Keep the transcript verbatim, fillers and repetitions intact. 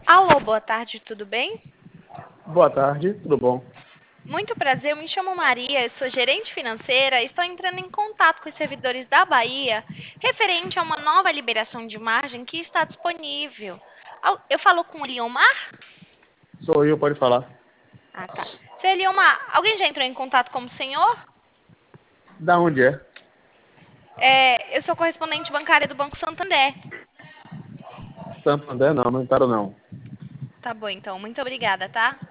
Alô, boa tarde, tudo bem? Boa tarde, tudo bom? Muito prazer, eu me chamo Maria, eu sou gerente financeira e estou entrando em contato com os servidores da Bahia referente a uma nova liberação de margem que está disponível. Al- Eu falo com o Liomar? Sou eu, pode falar. Ah, tá. Seu Liomar, alguém já entrou em contato com o senhor? Da onde é? É, eu sou correspondente bancária do Banco Santander. Santander não, não entraram não. Tá bom, então, muito obrigada, tá?